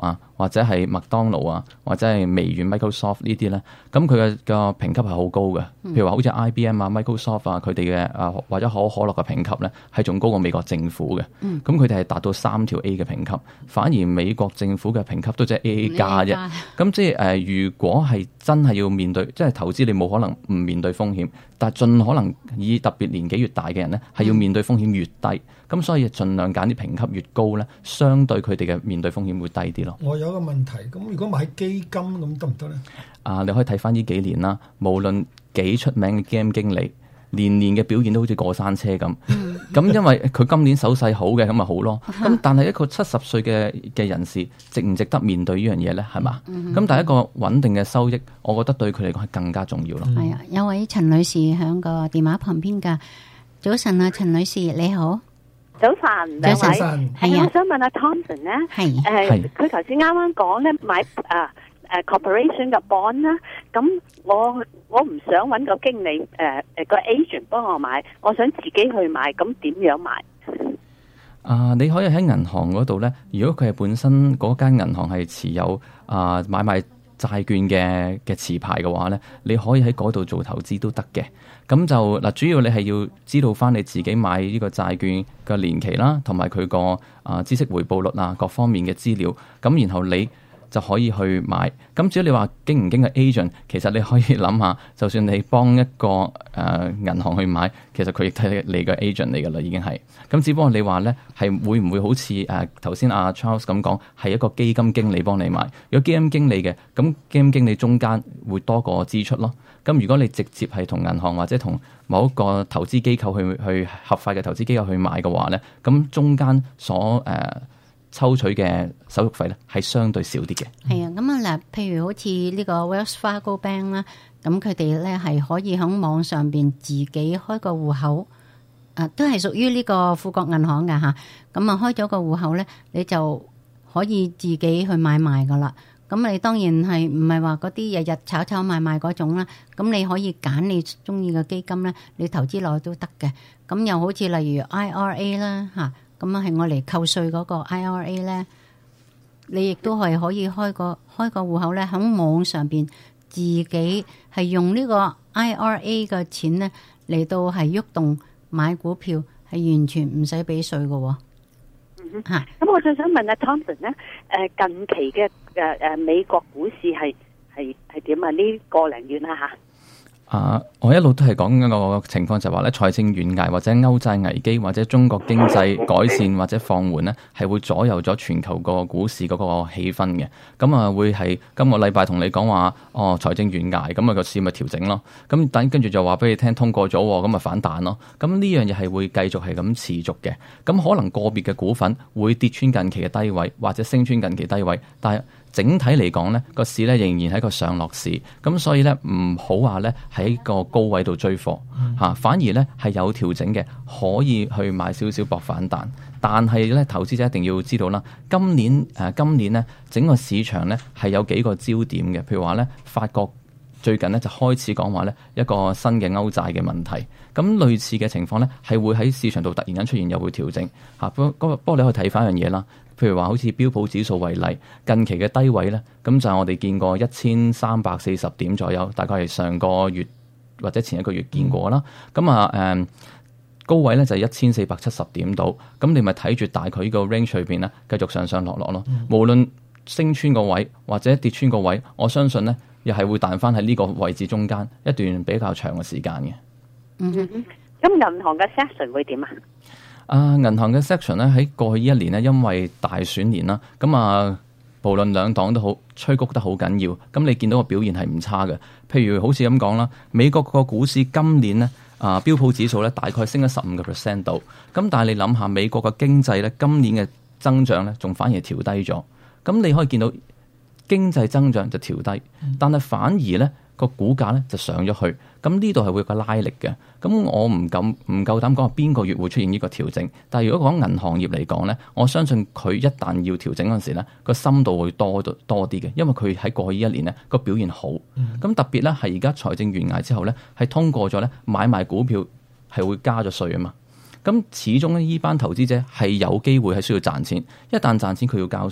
或者係麥當勞啊，或者係微軟 Microsoft 呢啲咧，咁佢嘅個評級係好高嘅。譬如話好似 I B M 啊、Microsoft 啊，佢哋嘅啊或者可口可樂嘅評級咧係仲高過美國政府嘅。咁佢哋係達到三條 A 嘅評級，反而美國政府嘅評級都只係 A A 加啫。咁即係誒、呃，如果係真係要面對，即係投資，你冇可能唔面對風險，但係盡可能以特別年紀越大嘅人咧，係要面對風險越低。咁所以盡量揀啲評級越高咧，相對佢哋嘅面對風險會低啲咯。 我有一個問題，咁如果買基金咁得唔得咧？ 啊，你可以睇翻呢幾年啦，無論幾出名嘅基金經理，年年嘅表現都好似過山車咁。咁、嗯、因為佢今年手勢好嘅，咁咪好咯。咁但係一個七十歲嘅嘅人士，值唔值得面對呢樣嘢咧？係嘛？咁、嗯、但係一個穩定嘅收益，我覺得對佢嚟講係更加重要咯。 係啊，有位陳女士喺個電話旁邊㗎。早晨啊，陳女士你好。 早晨，兩位，係啊，我想問下 Thompson 咧，係誒，佢頭先啱啱講咧買啊誒 corporation 嘅 bond 啦，咁我我唔想揾個經理誒誒個 agent 幫我買，我想自己去買，咁點樣買？ 啊，你可以喺銀行嗰度咧，如果佢係本身嗰間銀行係持有啊買賣債券嘅嘅持牌嘅話咧，你可以喺嗰度做投資都得嘅。咁就嗱，主要你係要知道翻你自己買呢個債券嘅年期啦，同埋佢個啊孳息回報率啊各方面嘅資料。咁然後你就可以去買。咁至於你話經唔經嘅 agent， 其實你可以諗下，就算你幫一個誒、呃、銀行去買，其實佢亦係你嘅 agent 嚟㗎啦，已經係。咁只不過你話咧係會唔會好似誒頭先阿 Charles 咁講，係一個基金經理幫你買？如果基金經理嘅，咁基金經理中間會多個支出咯。咁如果你直接係同銀行或者同某一個投資機構去去合法嘅投資機構去買嘅話咧，咁中間所誒、呃抽取嘅手續費咧係相對少啲嘅。 係啊，咁啊嗱，譬如好似呢個 Wells Fargo Bank 啦，咁佢哋咧係可以喺網上邊自己開個戶口，啊都係屬於呢個富國銀行㗎吓。咁啊開咗個戶口咧，你就可以自己去買賣噶啦。咁你當然係唔係話嗰啲日日炒炒賣賣嗰種啦。咁你可以揀你中意嘅基金咧，你投資落去都得嘅。咁又好似例如 I R A 啦吓。咁啊，係我嚟扣稅嗰個 I R A 咧，你亦都係可以開個開個戶口咧，喺網上邊自己係用呢個 I R A 嘅錢咧嚟到係喐動買股票，係完全唔使俾稅嘅。 嗯吓，咁我就想問阿 Thompson 咧，誒近期嘅誒誒美國股市係係係點啊？呢個零月啦吓。 啊！我一路都係講緊個情況，就係話咧，財政懸崖或者歐債危機或者中國經濟改善或者放緩咧，係會左右咗全球個股市嗰個氣氛嘅。咁啊，會係今個禮拜同你講話，哦，財政懸崖，咁啊個市咪調整咯。咁等跟住就話俾你聽通過咗，咁咪反彈咯。咁呢樣嘢係會繼續係咁持續嘅。咁可能個別嘅股份會跌穿近期嘅低位，或者升穿近期低位，但係整體嚟講咧，個市咧仍然係一個上落市，咁所以咧唔好話咧喺個高位度追貨嚇、嗯，反而咧係有調整嘅，可以去買少少博反彈。但係咧，投資者一定要知道啦，今年誒、呃、今年咧整個市場咧係有幾個焦點嘅，譬如話咧法國最近咧就開始講話咧一個新嘅歐債嘅問題，咁類似嘅情況咧係會喺市場度突然間出現，又會調整嚇。不過不過你可以睇翻樣嘢啦。譬如話好似標普指數為例，近期嘅低位咧，咁就係我哋見過一千三百四十點左右，大概係上個月或者前一個月見過啦。咁啊誒高位咧就係一千四百七十點度，咁你咪睇住大概呢個 range 裏邊咧，繼續上上落落咯。嗯、無論升穿個位或者跌穿個位，我相信咧又係會彈翻喺呢個位置中間一段比較長嘅時間嘅。 嗯哼，咁銀行嘅 section 會點啊？ 啊，銀行嘅 section 咧喺過去呢一年咧，因為大選年啦，咁啊，無論兩黨都好，催谷得好緊要。咁你見到個表現係唔差嘅。譬如好似咁講啦，美國個股市今年咧啊，標普指數咧大概升咗十五個 percent 度。咁但係你諗下，美國嘅經濟咧今年嘅增長咧，仲反而調低咗。咁你可以見到經濟增長就調低，但係反而咧個股價咧就上咗去。咁呢度係會有個拉力嘅。咁我唔敢唔夠膽講話邊個月會出現呢個調整。但係如果講銀行業嚟講咧，我相信佢一旦要調整嗰陣時咧，個深度會多多啲嘅，因為佢喺過去一年咧個表現好。咁、嗯、特別咧係而家財政懸崖之後咧，係通過咗咧買賣股票係會加咗稅啊嘛。咁始終咧呢班投資者係有機會係需要賺錢，一旦賺錢佢要交稅。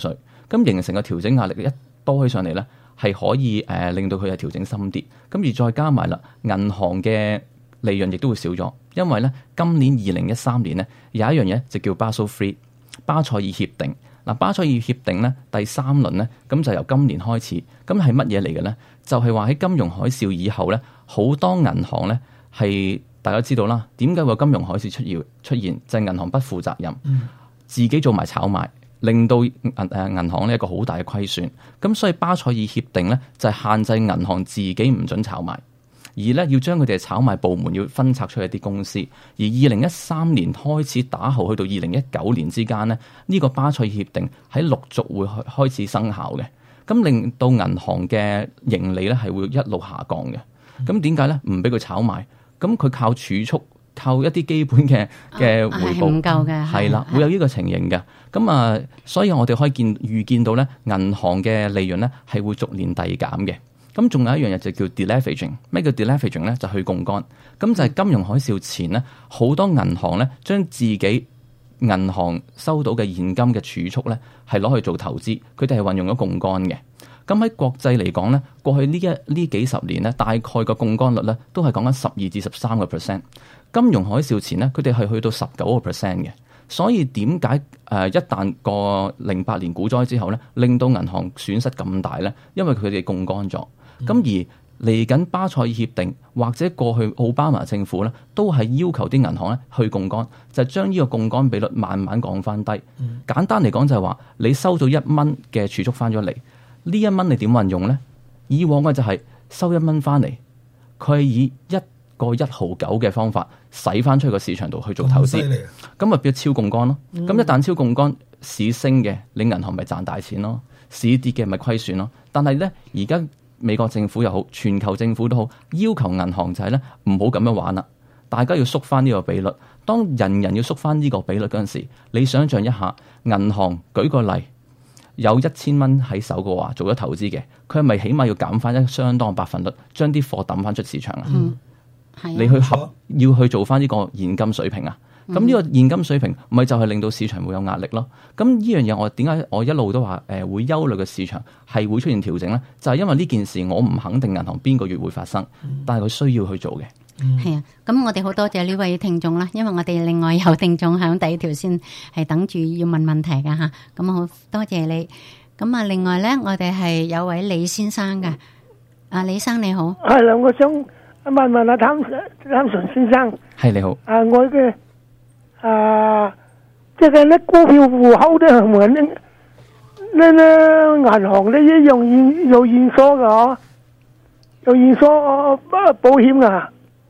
咁形成個調整壓力一多起上嚟咧，係可以誒、呃、令到佢係調整深啲。咁而再加埋啦，銀行嘅利潤亦都會少咗，因為咧今年二零一三年咧有一樣嘢就叫 Basel three 巴塞爾協定。嗱，巴塞爾協定咧第三輪咧，咁就由今年開始。咁係乜嘢嚟嘅咧？就係話喺金融海嘯以後咧，好多銀行咧係大家知道啦。點解會有金融海嘯出現？出現就係、是、銀行不負責任，嗯、自己做埋炒賣，令到銀誒銀行呢一個好大嘅虧損。咁所以巴塞爾協定咧就係、是、限制銀行自己唔准炒賣。而咧要將佢哋嘅炒賣部門要分拆出去一啲公司，而二零一三年開始打後，去到二零一九年之間呢，呢、呢個巴塞爾協定喺陸續會開始生效嘅，咁令到銀行嘅盈利咧係會一路下降嘅。咁點解咧？唔俾佢炒賣，咁佢靠儲蓄，靠一啲基本嘅嘅回報唔夠嘅， 係啦，會有呢個情形嘅。咁啊，所以我哋可以見預見到咧，銀行嘅利潤咧係會逐年遞減嘅。咁仲有一樣嘢就叫 deleveraging。咩叫 deleveraging 咧？就去槓桿。咁就係金融海嘯前咧，好多銀行咧將自己銀行收到嘅現金嘅儲蓄咧，係攞去做投資。佢哋係運用咗槓桿嘅。咁喺國際嚟講咧，過去呢一呢幾十年咧，大概個槓桿率咧都係講緊十二至十三個 percent。金融海嘯前咧，佢哋係去到十九個 percent 嘅。所以點解誒一旦個零八年股災之後咧，令到銀行損失咁大咧？因為佢哋槓桿咗。咁、嗯、而嚟緊巴塞爾協定或者過去奧巴馬政府咧，都係要求啲銀行咧去槓桿，就係將呢個槓桿比率慢慢降翻低。嗯、簡單嚟講就係話，你收到一蚊嘅儲蓄翻咗嚟，呢一蚊你點運用咧？以往嘅就係收一蚊翻嚟，佢係以一個一毫九嘅方法使翻出去個市場度去做投資，咁咪變咗超槓桿咯。咁、嗯、一旦超槓桿，市升嘅你銀行咪賺大錢咯，市跌嘅咪虧損咯。但係咧而家美國政府又好，全球政府都好，要求銀行就係咧唔好咁樣玩啦，大家要縮翻呢個比率。當人人要縮翻呢個比率嗰陣時，你想象一下，銀行舉個例，有一千蚊喺手嘅話，做咗投資嘅，佢係咪起碼要減翻一相當百分率，將啲貨抌翻出市場啊？嗯，係。你去合要去做翻呢個現金水平啊？咁呢個現金水平，咪就係令到市場會有壓力咯。咁呢樣嘢我點解我一路都話誒會憂慮嘅市場係會出現調整咧？就係、是、因為呢件事我唔肯定銀行邊個月會發生，但係佢需要去做嘅。 係啊，咁我哋好多謝呢位聽眾啦，因為我哋另外有聽眾響第二條線係等住要問問題㗎吓，咁好多謝你。咁啊，另外咧，我哋係有位李先生嘅，啊李生你好， 係啦，我想問問阿譚譚順先生， 係你好， 啊我嘅。啊，即係咧股票戶口咧係咪咧？咧咧銀行咧一樣現有現鎖噶，有現鎖保險噶。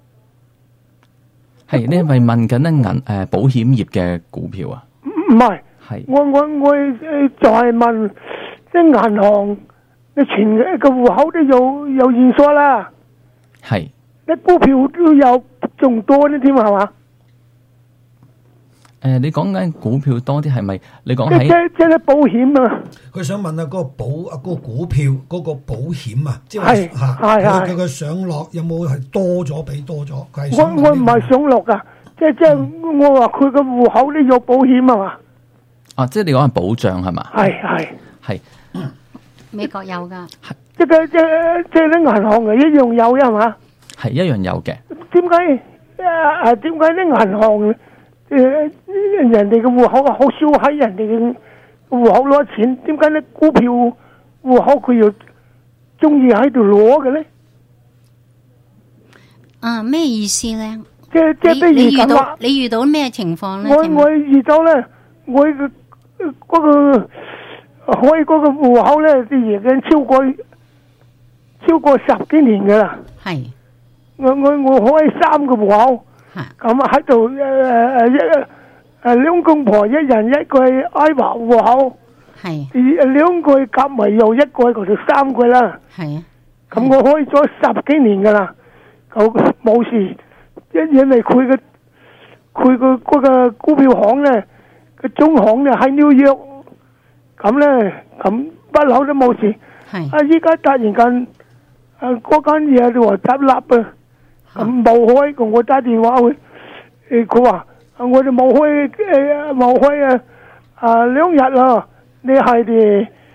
係你係咪問緊咧銀誒保險業嘅股票啊？ 唔係，係我我我就係問，即係銀行你全個戶口都有有現鎖啦。 係。 你股票都有仲多啲添係嘛？ 誒、呃，你講緊股票多啲係咪？你講喺即即係保險啊！ 佢想問下嗰個保啊，嗰個股票嗰個保險啊，即係嚇佢佢嘅上落有冇係多咗俾多咗？ 我我唔係上落噶，即即係我話佢個戶口呢有保險啊嘛。 啊，即係你講係保障係嘛？係係係， 美國有噶， 即係即係即係啲銀行係一樣有啊嘛？ 係一樣有嘅。點解啊？點解啲銀行？誒，人哋嘅戶口好少喺人哋嘅戶口攞錢，點解咧股票戶口佢又中意喺度攞嘅咧？ 啊，咩意思咧？ 即即係你遇到你遇到咩情況咧？ 我我遇到咧，我嘅嗰個開嗰個戶口咧，已經超過超過十幾年噶啦。係，我我我開三個戶口。咁啊喺度誒誒一誒兩公婆一人一個埃華戶口，係兩個夾埋又一個，就三個啦。係啊，咁我開咗十幾年噶啦，就冇事。一因為佢嘅佢個嗰個股票行咧，個總行咧喺紐約，咁咧咁不嬲都冇事。係啊，依家突然間誒嗰間嘢就話執笠啊！咁冇開，咁我打電話去，誒佢話我哋冇開誒冇開啊啊兩日啦，你係哋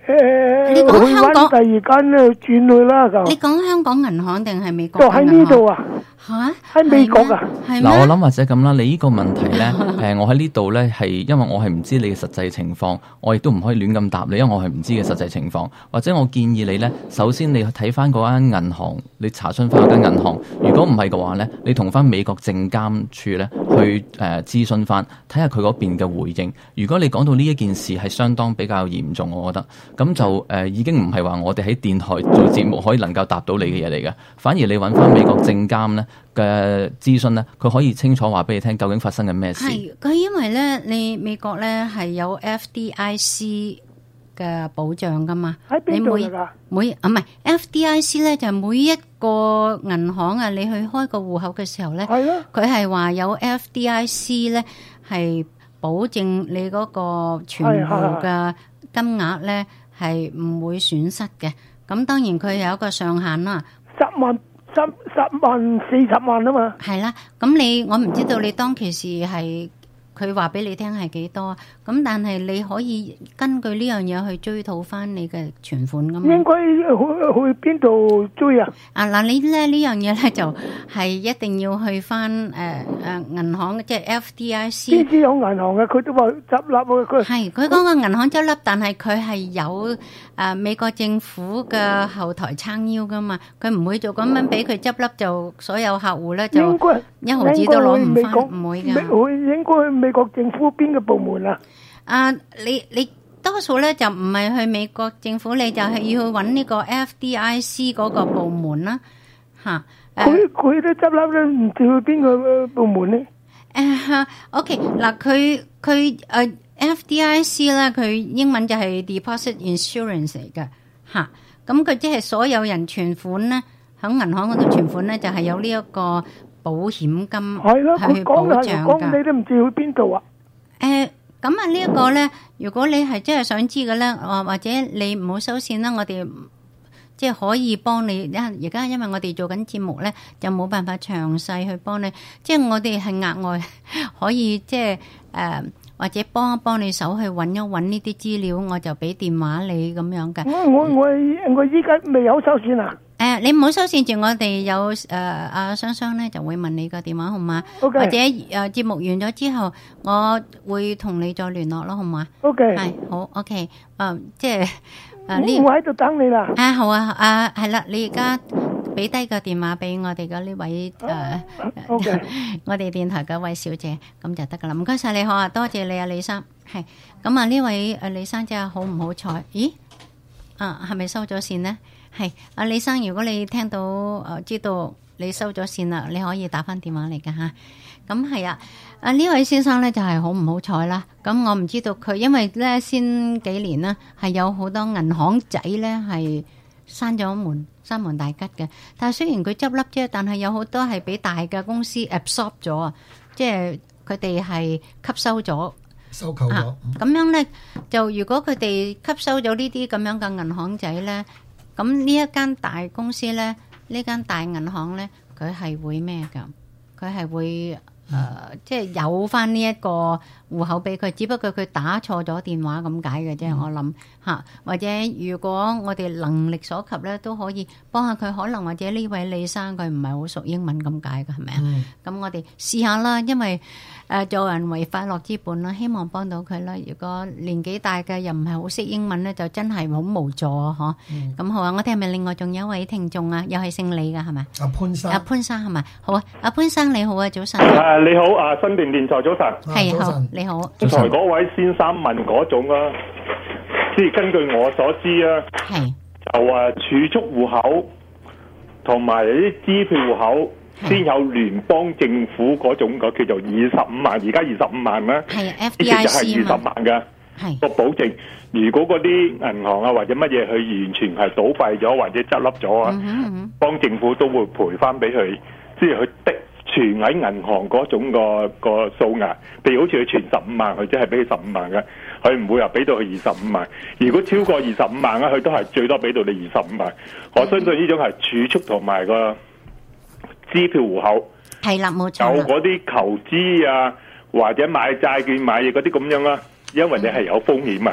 誒， 你講香港去搵第二間咧轉去啦就。 你講香港銀行定係美國？ 就喺呢度啊！ 吓， 喺美國啊！ 嗱，我諗或者咁啦，你呢個問題咧，誒，我喺呢度咧係因為我係唔知你嘅實際情況，我亦都唔可以亂咁答你，因為我係唔知嘅實際情況。或者我建議你咧，首先你睇翻嗰間銀行，你查詢翻嗰間銀行。如果唔係嘅話咧，你同翻美國證監處咧去誒諮詢翻，睇下佢嗰邊嘅回應。如果你講到呢一件事係相當比較嚴重，我覺得咁就誒、呃、已經唔係話我哋喺電台做節目可以能夠答到你嘅嘢嚟嘅，反而你揾翻美國證監咧嘅諮詢咧，佢可以清楚話俾你聽究竟發生緊咩事。 係佢因為咧，你美國咧係有 F D I C 嘅保障噶嘛？ 喺邊度㗎？ 每啊唔係 F D I C 咧，就係每一個銀行啊，你去開個戶口嘅時候咧，佢係話有 F D I C 咧係保證你嗰個存戶嘅金額咧係唔會損失嘅。咁當然佢有一個上限啦， 十萬。十十萬四十萬啊嘛， 係啦。咁你我唔知道你當其時係佢話俾你聽係幾多，咁但係你可以根據呢樣嘢去追討翻你嘅存款咁。 應該去去邊度追啊？ 啊嗱，你咧呢樣嘢咧就係一定要去翻誒誒銀行，即係 F D I C。 邊啲有銀行嘅？佢都話執笠喎。佢係佢講個銀行執笠，但係佢係有誒美國政府嘅後台撐腰噶嘛，佢唔會做咁樣俾佢執笠，就所有客戶咧就一毫子都攞唔翻，唔會㗎。 會應該去美國政府邊個部門啊？ 啊，你你多數咧就唔係去美國政府，你就係要去揾呢個 F D I C 嗰個部門啦，嚇。 佢佢都執笠咧，唔知去邊個部門咧？ 誒，OK，嗱，佢佢誒 F D I C 咧，佢英文就係 Deposit Insurance 嚟嘅嚇。咁佢即係所有人存款咧，喺銀行嗰度存款咧，就係有呢一個保險金係去保障㗎。 講你都唔知去邊度啊？ 誒，咁啊呢一個咧，如果你係真係想知嘅咧，或或者你唔好收線啦，我哋即係可以幫你。因而家因為我哋做緊節目咧，就冇辦法詳細去幫你。即係我哋係額外可以即係誒，或者幫一幫你手去揾一揾呢啲資料，我就俾電話你咁樣嘅。 我我我我依家未有收線啊！ 誒，你唔好收線住，我哋有誒阿雙雙咧就會問你個電話號碼，okay. 或者誒節目完咗之後，我會同你再聯絡咯，好嘛 ？OK， 係好 OK，誒即係誒呢，我喺度等你啦。 啊好啊，啊係啦，你而家俾低個電話俾我哋嘅呢位誒，OK，我哋電台嗰位小姐咁就得噶啦，唔該晒你好啊，多謝你啊李生，係咁啊呢位誒李生真係好唔好彩？咦，啊係咪收咗線呢？係，阿李生，如果你聽到誒、呃、知道你收咗線啦，你可以打翻電話嚟噶吓。咁係啊，啊呢位先生咧就係好唔好彩啦。咁我唔知道佢，因為咧先幾年呢係有好多銀行仔咧係閂咗門、閂門大吉嘅。但係雖然佢執笠啫，但係有好多係俾大嘅公司 absorb 咗啊，即係佢哋係吸收咗。 收購咗。咁、啊、 樣咧，就如果佢哋吸收咗呢啲咁樣嘅銀行仔咧。咁呢一間大公司咧，呢間大銀行咧，佢係會咩㗎？佢係會誒、呃，即係有返呢一個戶口俾佢，只不過佢打錯咗電話咁解嘅啫。嗯、我諗嚇，或者如果我哋能力所及咧，都可以幫下佢。可能或者呢位李生佢唔係好熟英文咁解嘅，係咪啊？咁、嗯、我哋試下啦，因為。誒做人為快樂之本啦，希望幫到佢啦。如果年紀大嘅又唔係好識英文咧，就真係好無助啊！嗬、嗯。咁好啊，我哋係咪另外仲有一位聽眾啊？又係姓李嘅係咪？ 阿潘生。 阿潘生係咪？好啊，阿潘生你好啊，早晨。 誒你好啊，新電電台早晨。 係好，你好。 剛才嗰位先生問嗰種啊，即係根據我所知啊， 係就話儲蓄戶口同埋啲支票戶口。先有聯邦政府嗰種個叫做二十五萬，而家二十五萬啦， 係 F D I C 就係二十萬嘅個保證。如果嗰啲銀行啊或者乜嘢，佢完全係倒閉咗或者執笠咗啊，邦政府都會賠翻俾佢，即係佢的存喺銀行嗰種個個數額。譬如好似佢存十五萬，佢即係俾佢十五萬嘅，佢唔會話俾到佢二十五萬。如果超過二十五萬咧，佢都係最多俾到你二十五萬。我相信呢種係儲蓄同埋個支票戶口係啦，冇錯。 有嗰啲投資啊，或者買債券買嘢嗰啲咁樣啦，因為你係有風險啊。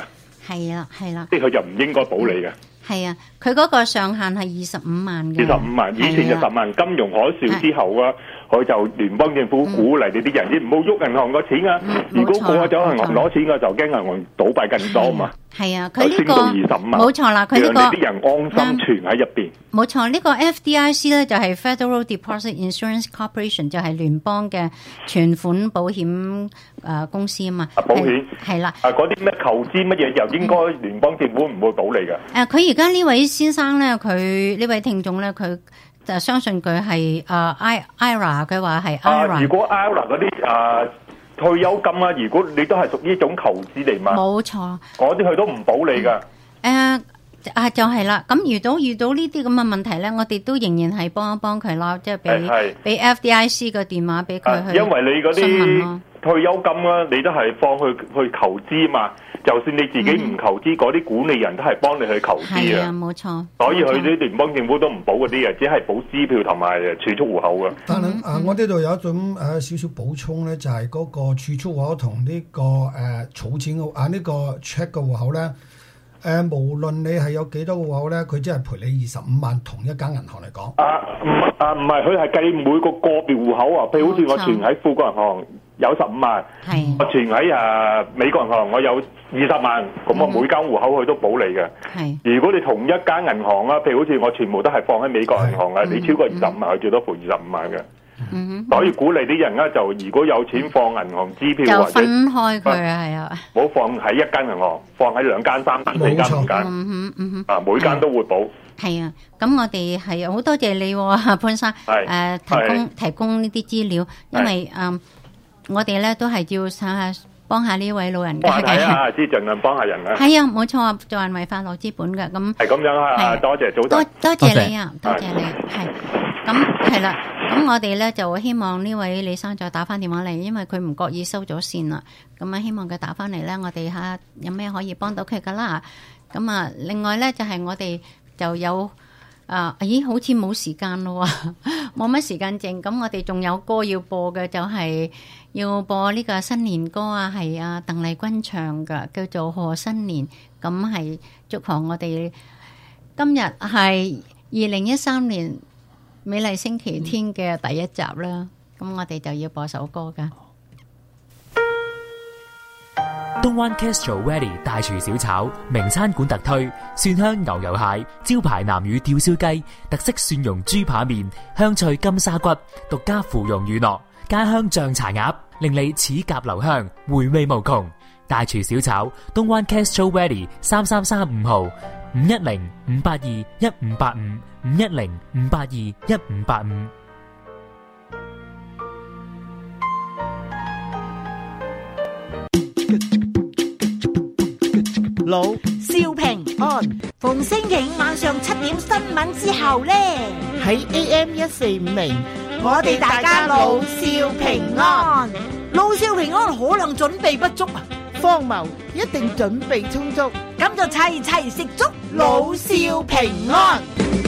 係啦係啦， 即係佢就唔應該保你嘅。 係啊，佢嗰個上限係二十五萬嘅。 二十五萬，以前就十萬。金融海嘯之後啊，佢就聯邦政府鼓勵你啲人，你唔好喐銀行個錢啊！如果過咗銀行攞錢嘅，就驚銀行倒閉更多嘛。 係啊，佢呢個二十五萬， 冇錯啦，佢呢個讓你啲人安心存喺入邊。 冇錯，呢個 F D I C 咧就係 Federal Deposit Insurance Corporation， 就係聯邦嘅存款保險誒公司啊嘛。 保險係啦。 啊，嗰啲咩投資乜嘢又應該聯邦政府唔會保你嘅。 誒，佢而家呢位先生咧，佢呢位聽眾咧，佢就相信佢係誒 I I R A， 佢話係 I R A。 如果 I R A 嗰啲誒退休金啊，如果你都係屬於一種投資嚟嘛， 冇錯， 嗰啲佢都唔保你噶。 誒啊，就係啦。咁遇到遇到呢啲咁嘅問題咧，我哋都仍然係幫一幫佢啦，即係俾俾 F D I C 個電話俾佢去。 因為你嗰啲退休金啊，你都係放去去投資嘛。就算你自己唔投資，嗰啲、嗯、管理人都係幫你去投資啊。 冇錯。 所以佢啲聯邦政府都唔保嗰啲啊，只係保支票同埋儲蓄戶口噶。 但係啊，我呢度有一種誒少少補充咧，就係、是、嗰個儲蓄戶口同呢、這個誒儲、呃、錢嘅啊呢、這個 check 嘅戶口咧。誒、呃，無論你係有幾多個戶口咧，佢只係賠你二十五萬，同一間銀行嚟講。 啊唔啊唔係，佢係計每個個別戶口啊。譬如好似我存喺富國銀行有十五萬，我存喺啊美國銀行我有二十萬，咁我每間戶口佢都保你嘅。如果你同一間銀行啊，譬如好似我全部都係放喺美國銀行啊，你超過二十五萬，佢最多賠二十五萬嘅。嗯、所以鼓勵啲人咧，就如果有錢放銀行支票， 就分開佢啊，係啊， 唔好放喺一間銀行，放喺兩間、三間、四間、五間， 嗯嗯、 啊，每間都會保。 係啊，咁我哋係好多謝你、啊，潘生，誒、呃、提供提供呢啲資料，因為誒、呃、我哋咧都係要想下幫下呢位老人家嘅， 係啊，知盡量幫下人啊。 係啊，冇錯啊，助人為快樂之本嘅，咁係咁樣啊，多謝早晨， 多多謝你啊，多謝你，係咁係啦。咁我哋咧就希望呢位李生再打翻電話嚟，因為佢唔覺意收咗線啦。咁啊，希望佢打翻嚟咧，我哋下有咩可以幫到佢噶啦。咁啊，另外咧就係、是、我哋就有啊，咦，好似冇時間咯，冇乜時間剩。咁我哋仲有歌要播嘅，就係、是、要播呢個新年歌啊，係啊鄧麗君唱嘅，叫做賀新年。咁係祝賀我哋今日係二零一三年美麗星期天嘅第一集啦，咁我哋就要播首歌噶。 東灣 Castro Valley 大廚小炒名餐館特推蒜香牛油蟹、招牌南乳吊燒雞、特色蒜蓉豬扒麵、香脆金沙骨、獨家芙蓉乳酪、家鄉醬茶鴨，令你齒頰留香，回味無窮。大廚小炒，東灣 Castro Valley 三三三五號，五一零五八二一五八五，五一零五八二一五八五。 老少平安，逢星期五晚上七點新聞之後呢，喺 A M 一四五零，我哋大家老少平安。老少平安可能準備不足啊，荒謬一定準備充足，咁就齊齊食粥，老少平安。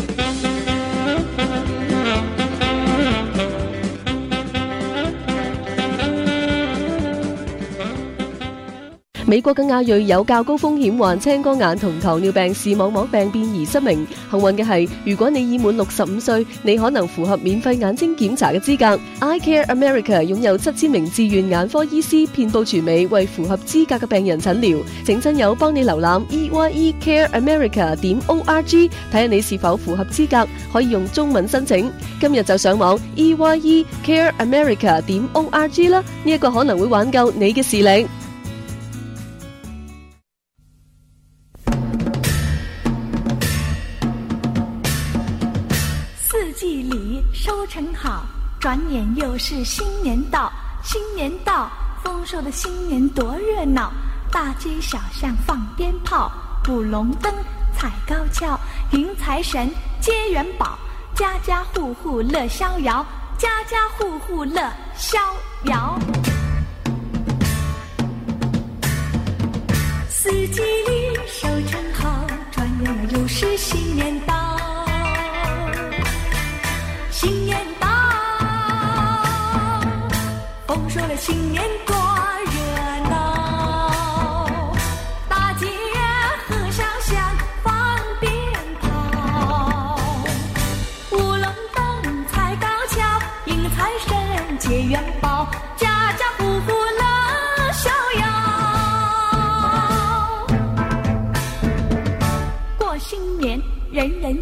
美國嘅亞裔有較高風險患青光眼同糖尿病視網膜病變而失明。幸運嘅係，如果你已滿六十五歲，你可能符合免費眼睛檢查嘅資格。Eye Care America 擁有七千名志願眼科醫師，遍佈全美，為符合資格嘅病人診療。請親友幫你瀏覽 e y e care america 點 o r g， 睇下你是否符合資格，可以用中文申請。今日就上網 e y e care america 點 o r g 啦，呢一個可能會挽救你嘅視力。 季里收成好，转眼又是新年到，新年到，丰收的新年多热闹，大街小巷放鞭炮，舞龙灯，踩高跷，迎财神，接元宝，家家户户乐逍遥，家家户户乐逍遥。四季里收成好，转眼又是新年到。新年到，丰收的新年多热闹，大街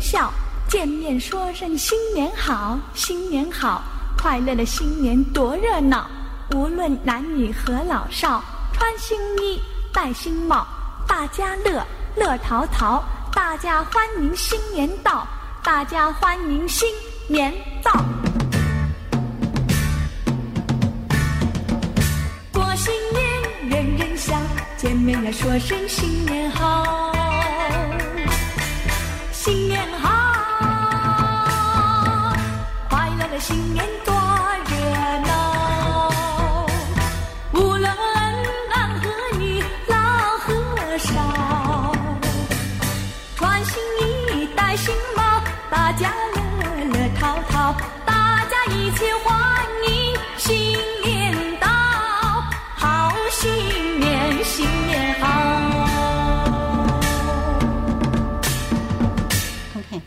笑，见面说声新年好，新年好，快乐的新年多热闹。无论男女和老少，穿新衣，戴新帽，大家乐，乐淘淘，大家欢迎新年到，大家欢迎新年到。过新年人人笑，见面要说声新年好，新年好，快乐的新年多热闹。无论男和女，老和少，穿新衣，戴新帽，大家乐乐淘淘，大家一起欢迎新年到，好新年，新年好。 OK，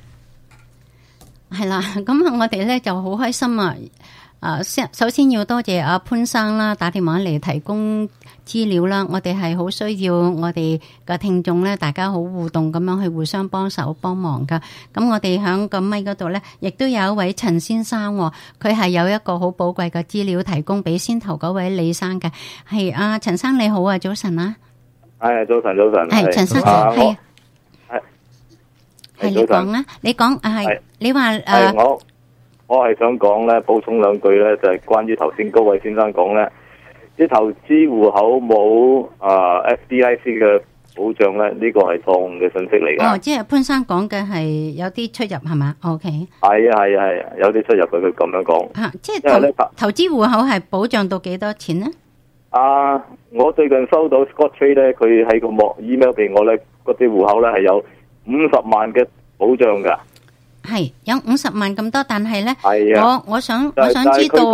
係啦，咁啊，我哋咧就好開心啊！啊，先首先要多謝阿潘生啦，打電話嚟提供資料啦。我哋係好需要我哋嘅聽眾咧，大家好互動咁樣去互相幫手幫忙噶。咁我哋喺個咪嗰度咧，亦都有一位陳先生，佢係有一個好寶貴嘅資料提供俾先頭嗰位李生嘅。係啊，陳生你好啊，早晨啊。 係早晨，早晨。 係陳生，係係係你講啊，你講啊係，你話誒。 係我。我係想講咧，補充兩句咧，就係、是、關於頭先高偉先生講咧，啲投資戶口冇啊 F D I C 嘅保障咧，呢、這個係錯誤嘅信息嚟嘅。 哦，即係潘生講嘅係有啲出入係嘛 ？O K。 係啊係啊係啊，有啲出入嘅，佢咁樣講。 嚇、啊，即係投投資戶口係保障到幾多錢呢？ 啊，我最近收到 Scottrade 咧，佢喺個幕 email 俾我咧，嗰啲戶口咧係有五十萬嘅保障㗎。係有五十萬咁多，但係咧， 我我想我想知道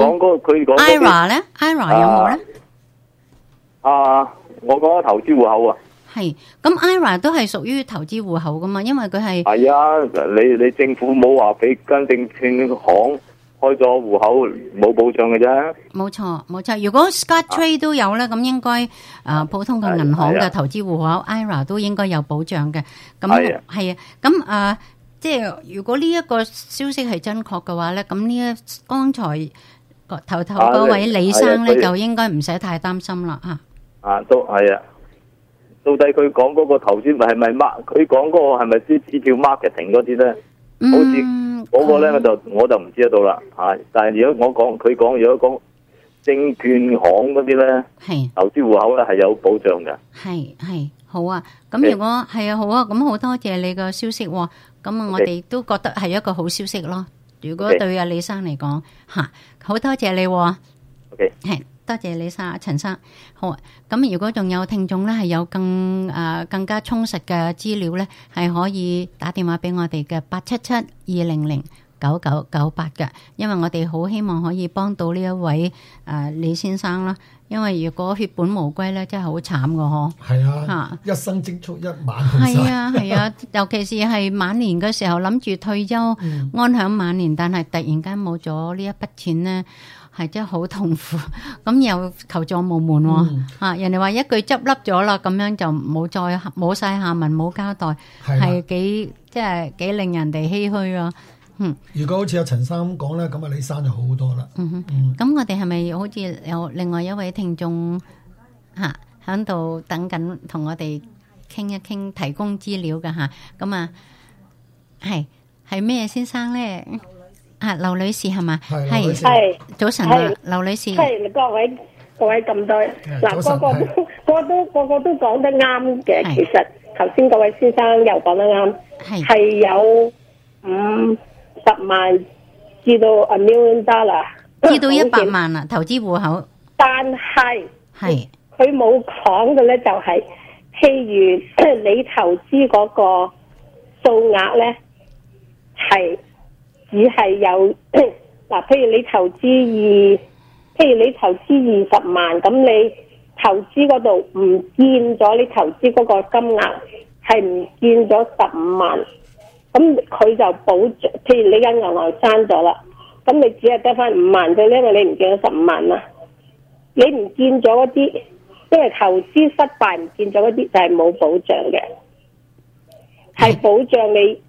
I R A 咧 ，I R A 有冇咧？ 啊，我講投資戶口啊。 係，咁 I R A 都係屬於投資戶口噶嘛，因為佢係。 係啊，你你政府冇話俾間證券行開咗戶口冇保障嘅啫。冇錯冇錯，如果 Scottrade 都有咧，咁應該啊普通嘅銀行嘅投資戶口 I R A 都應該有保障嘅。咁係啊，咁啊。即係如果呢一個消息係真確嘅話咧，咁呢一剛才頭頭嗰位李生咧就應該唔使太擔心啦嚇。 啊，都係啊，到底佢講嗰個投資係咪 mark？佢講嗰個係咪啲支票 marketing 嗰啲咧？好似嗰個咧，我就我就唔知得到啦嚇。但係如果我講佢講，如果講證券行嗰啲咧，係投資戶口咧係有保障嘅。係係好啊，咁如果係啊好啊，咁好多謝你個消息喎。咁啊，我哋都覺得係一個好消息咯。如果對阿李生嚟講，吓好多謝你。OK，係多謝李生、陳生。好啊，咁如果仲有聽眾咧，係有更誒、呃、更加充實嘅資料咧，係可以打電話俾我哋嘅八七七二零零九九九八嘅。因為我哋好希望可以幫到呢一位誒、呃、李先生啦。因為如果血本無歸咧，真係好慘噶嗬。係啊，一生積蓄一晚冇晒。係啊係啊，尤其是係晚年嘅時候諗住退休、嗯、安享晚年，但係突然間冇咗呢一筆錢咧，係真係好痛苦。咁又求助無門喎、嗯啊、人哋話一句執笠咗啦，咁樣就冇再冇晒下文冇交代，係幾即係幾令人哋唏噓啊。嗯，如果好似阿陳生咁講咧，咁啊李生就好好多啦。嗯哼，咁、嗯、我哋係咪好似有另外一位聽眾吓喺度等緊，同我哋傾一傾，提供資料㗎吓？咁啊，係係咩先生咧？啊，劉女士係嘛？係係早晨啊，劉女士。係各位各位咁多嗱，個個都個都個個都講得啱嘅。其實頭先嗰位先生又講得啱，係有五十萬至到 a million dollar， 至到一百萬啊！投資戶口，但係係佢冇講嘅咧，就係譬如你投資嗰個數額咧，係只係有嗱，譬如你投資二，譬如你投資二十萬，咁你投資嗰度唔見咗，你投資嗰個金額係唔見咗十五萬。咁佢就保障，譬如你間銀行刪咗啦，咁你只係得翻五萬啫，因為你唔見咗十五萬啦。你唔見咗嗰啲，因為投資失敗唔見咗嗰啲就係冇保障嘅，係保障你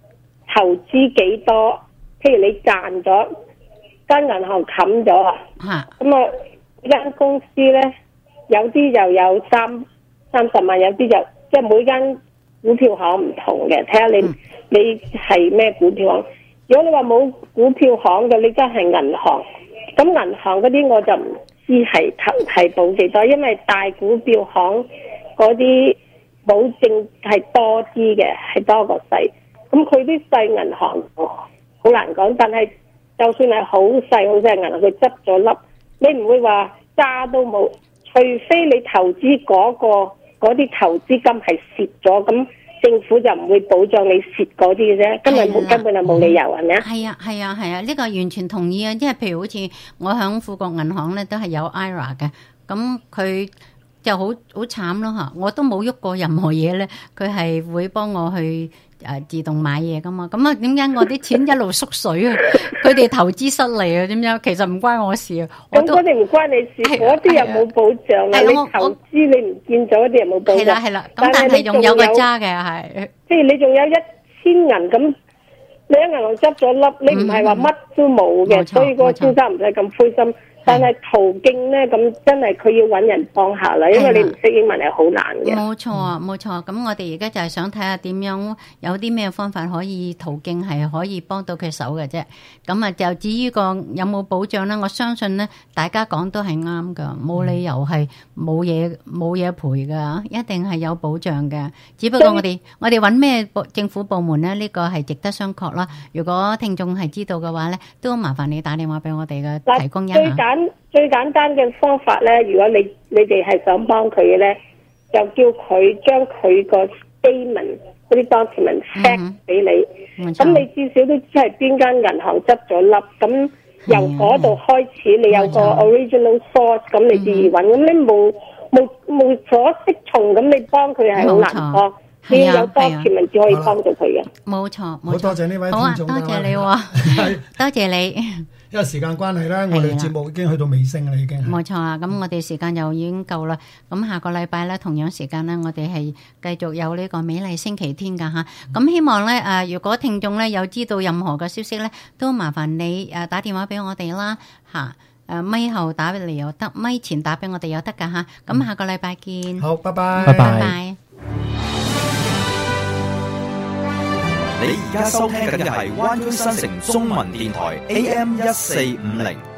投資幾多，譬如你賺咗，間銀行冚咗啊，咁啊間公司咧有啲就有三三十萬，有啲就即係每間股票行唔同嘅，睇下你、嗯、你係咩股票行。如果你話冇股票行嘅，你真係銀行，咁銀行嗰啲我就唔知係投係保幾多，因為大股票行嗰啲保證係多啲嘅，係多過細。咁佢啲細銀行好難講，但係就算係好細好細嘅銀行，佢執咗笠，你唔會話渣都冇，除非你投資嗰、嗰個嗰啲投資金係蝕咗，咁政府就唔會保障你蝕嗰啲嘅啫，根本根本就冇理由，係咪啊？ 係啊係啊係啊，呢個完全同意啊！即係譬如好似我響富國銀行咧，都係有 I R A 嘅，咁佢就好好慘咯嚇，我都冇喐過任何嘢咧，佢係會幫我去。誒自動買嘢噶嘛，咁啊點解我啲錢一路縮水啊？佢哋投資失利啊？點樣？其實唔關我事啊。 咁嗰啲唔關你事，嗰啲又冇保障啊！你投資你唔見咗嗰啲又冇保障。係啦係啦，咁但係仲有個揸嘅係。即係你仲有一千銀咁，你喺銀行執咗笠，你唔係話乜都冇嘅，所以個先生唔使咁灰心。但係途徑咧，咁真係佢要揾人幫下啦，因為你唔識英文係好難嘅。 冇錯啊，冇錯。咁我哋而家就係想睇下點樣有啲咩方法可以途徑係可以幫到佢手嘅啫。咁啊，就至於個有冇保障咧，我相信咧，大家講都係啱噶，冇理由係冇嘢冇嘢賠噶，一定係有保障嘅。只不過我哋我哋揾咩政府部門咧，呢個係值得商榷啦。如果聽眾係知道嘅話咧，都麻煩你打電話俾我哋嘅提供一下。 最簡單嘅方法咧，如果你你哋係想幫佢嘅咧，就叫佢將佢個 statement 嗰啲 document fax 俾你，咁、嗯、你至少都知係邊間銀行執咗笠，咁由嗰度開始，你有個 original source，咁你自然揾，咁你冇冇冇所適從，咁你幫佢係好難幫。你要有 document 至可以幫到佢嘅。 冇錯， 好多謝呢位聽眾， 多謝你喎，多謝你。 因為時間關係咧，我哋節目已經去到尾聲啦，已經。 冇錯啊，咁我哋時間又已經夠啦。咁下個禮拜咧，同樣時間咧，我哋係繼續有呢個美麗星期天㗎吓。咁希望咧，誒，如果聽眾咧有知道任何嘅消息咧，都麻煩你誒打電話俾我哋啦吓。誒，咪後打嚟又得，咪前打俾我哋又得㗎吓。咁下個禮拜見。 好，拜拜。 拜拜。 你而家收聽緊嘅係灣區新城中文電台 A M 一四五零。